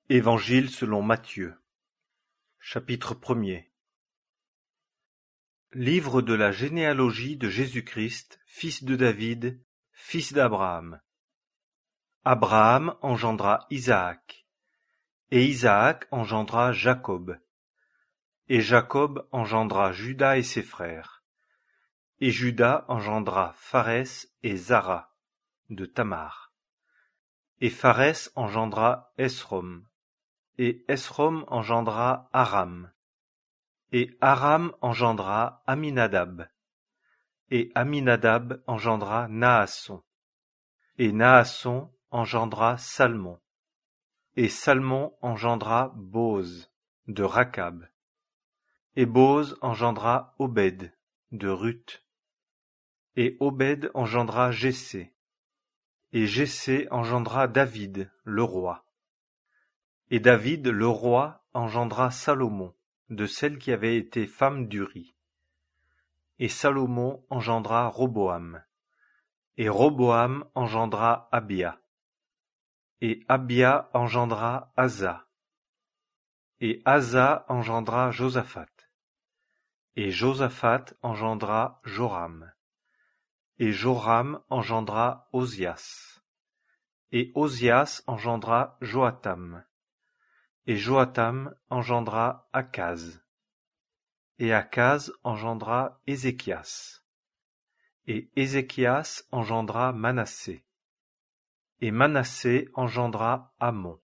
Évangile selon Matthieu. Chapitre 1er. Livre de la généalogie de Jésus-Christ, fils de David, fils d'Abraham. Abraham engendra Isaac, et Isaac engendra Jacob, et Jacob engendra Juda et ses frères, et Juda engendra Pharès et Zara, de Tamar, et Pharès engendra Esrom, et Esrom engendra Aram, et Aram engendra Aminadab, et Aminadab engendra Naasson, et Naasson engendra Salmon, et Salmon engendra Boz, de Rakab, et Boz engendra Obed, de Ruth, et Obed engendra Jessé, et Jessé engendra David, le roi, et David le roi engendra Salomon, de celle qui avait été femme d'Uri. Et Salomon engendra Roboam, et Roboam engendra Abia, et Abia engendra Asa, et Asa engendra Josaphat, et Josaphat engendra Joram, et Joram engendra Osias, et Osias engendra Joatam, et Joatam engendra Akaz, et Akaz engendra Ézéchias, et Ézéchias engendra Manassé, et Manassé engendra Amon,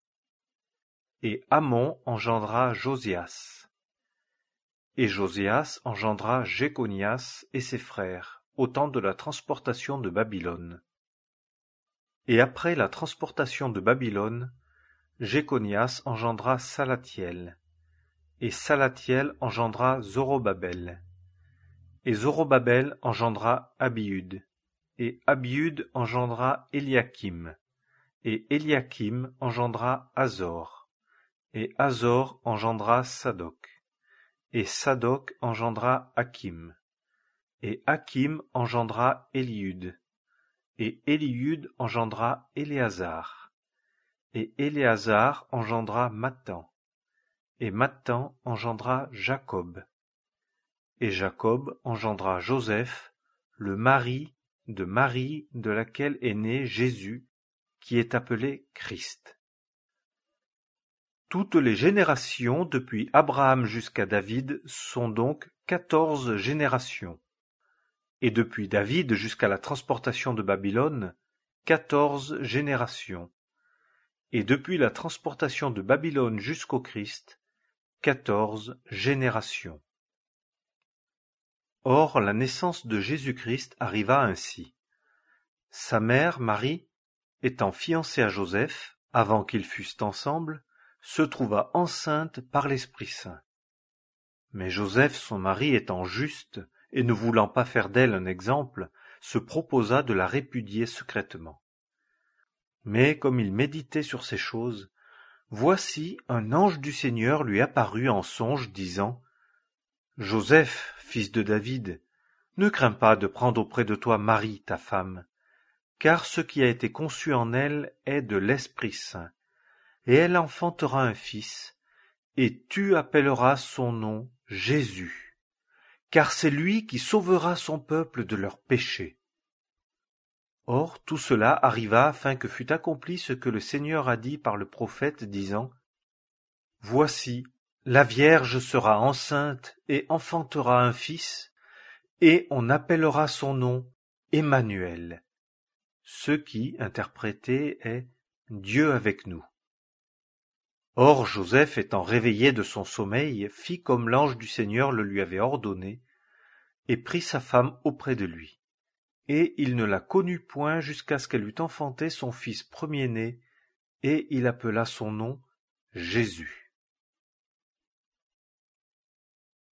et Amon engendra Josias, et Josias engendra Jéconias et ses frères, au temps de la transportation de Babylone. Et après la transportation de Babylone, Jéconias engendra Salathiel, et Salathiel engendra Zorobabel, et Zorobabel engendra Abiud, et Abiud engendra Éliakim, et Éliakim engendra Azor, et Azor engendra Sadoc, et Sadoc engendra Hakim, et Hakim engendra Éliud, et Éliud engendra Éléazar, et Éléazar engendra Mattan, et Mattan engendra Jacob, et Jacob engendra Joseph, le mari de Marie de laquelle est né Jésus, qui est appelé Christ. Toutes les générations depuis Abraham jusqu'à David sont donc 14 générations, et depuis David jusqu'à la transportation de Babylone, 14 générations, et depuis la transportation de Babylone jusqu'au Christ, 14 générations. Or la naissance de Jésus-Christ arriva ainsi. Sa mère, Marie, étant fiancée à Joseph, avant qu'ils fussent ensemble, se trouva enceinte par l'Esprit Saint. Mais Joseph, son mari, étant juste, et ne voulant pas faire d'elle un exemple, se proposa de la répudier secrètement. Mais comme il méditait sur ces choses, voici un ange du Seigneur lui apparut en songe, disant : « Joseph, fils de David, ne crains pas de prendre auprès de toi Marie, ta femme, car ce qui a été conçu en elle est de l'Esprit Saint, et elle enfantera un fils, et tu appelleras son nom Jésus, car c'est lui qui sauvera son peuple de leurs péchés. » Or tout cela arriva afin que fût accompli ce que le Seigneur a dit par le prophète, disant : « Voici, la Vierge sera enceinte et enfantera un fils, et on appellera son nom Emmanuel, ce qui, interprété, est Dieu avec nous. Or Joseph, étant réveillé de son sommeil, fit comme l'ange du Seigneur le lui avait ordonné, et prit sa femme auprès de lui. Et il ne la connut point jusqu'à ce qu'elle eût enfanté son fils premier-né, et il appela son nom Jésus.